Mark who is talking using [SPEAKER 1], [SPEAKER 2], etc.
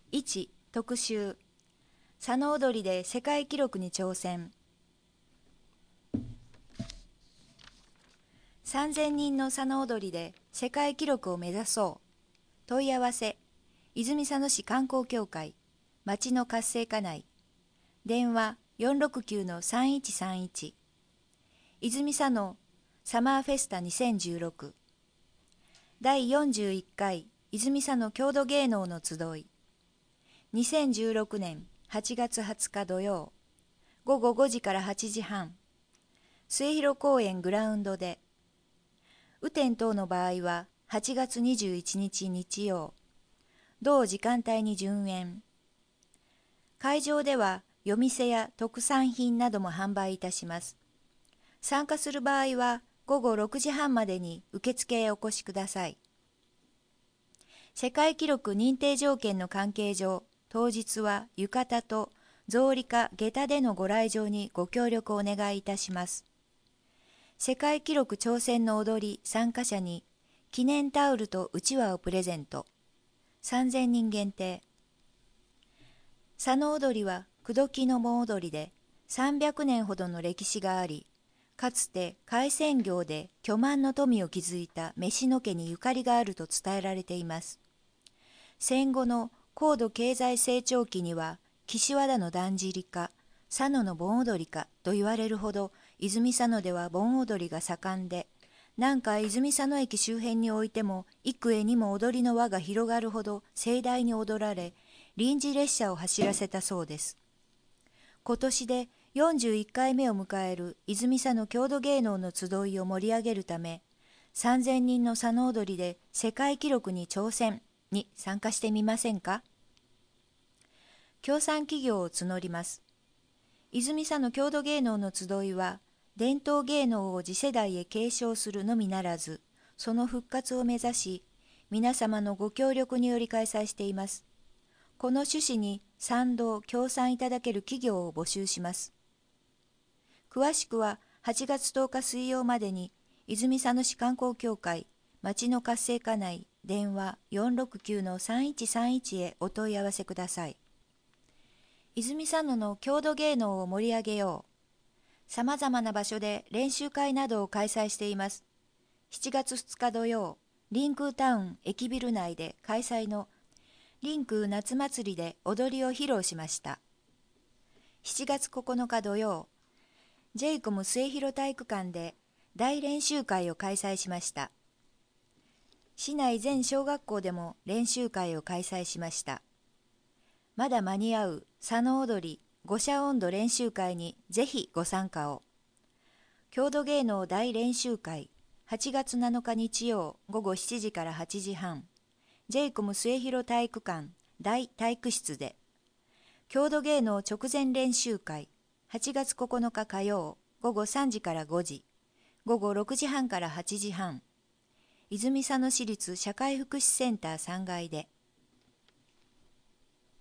[SPEAKER 1] 1、特集。佐野踊りで世界記録に挑戦。3000人の佐野踊りで世界記録を目指そう。問い合わせ、泉佐野市観光協会、町の活性化内。電話469-3131。泉佐野サマーフェスタ2016。第41回泉佐野郷土芸能の集い。2016年8月20日土曜、午後5時から8時半、末広公園グラウンドで。雨天等の場合は8月21日日曜、同時間帯に順延。会場では夜店や特産品なども販売いたします。参加する場合は午後6時半までに受付へお越しください。世界記録認定条件の関係上、当日は浴衣と草履か下駄でのご来場にご協力をお願いいたします。世界記録挑戦の踊り参加者に記念タオルとうちわをプレゼント。3000人限定。佐野踊りは口説きの盆踊りで300年ほどの歴史があり、かつて海鮮業で巨万の富を築いた飯野家にゆかりがあると伝えられています。戦後の高度経済成長期には岸和田のだんじりか佐野の盆踊りかと言われるほど泉佐野では盆踊りが盛んで、南下泉佐野駅周辺においても幾重にも踊りの輪が広がるほど盛大に踊られ、臨時列車を走らせたそうです。今年で41回目を迎える泉佐野郷土芸能の集いを盛り上げるため、3000人の佐野踊りで世界記録に挑戦に参加してみませんか。協賛企業を募ります。泉佐野郷土芸能の集いは、伝統芸能を次世代へ継承するのみならず、その復活を目指し、皆様のご協力により開催しています。この趣旨に賛同・協賛いただける企業を募集します。詳しくは8月10日水曜までに、泉佐野市観光協会、町の活性化内、電話469-3131へお問い合わせください。泉佐野の郷土芸能を盛り上げよう。さまざまな場所で練習会などを開催しています。7月2日土曜、リンクータウン駅ビル内で開催のリンクー夏祭りで踊りを披露しました。7月9日土曜、ジェイコム末広体育館で大練習会を開催しました。市内全小学校でも練習会を開催しました。まだ間に合う佐野踊り五社音頭練習会にぜひご参加を。郷土芸能大練習会、8月7日日曜午後7時から8時半、ジェイコム末広体育館大体育室で。郷土芸能直前練習会、8月9日火曜午後3時から5時、午後6時半から8時半、泉佐野市立社会福祉センター3階で。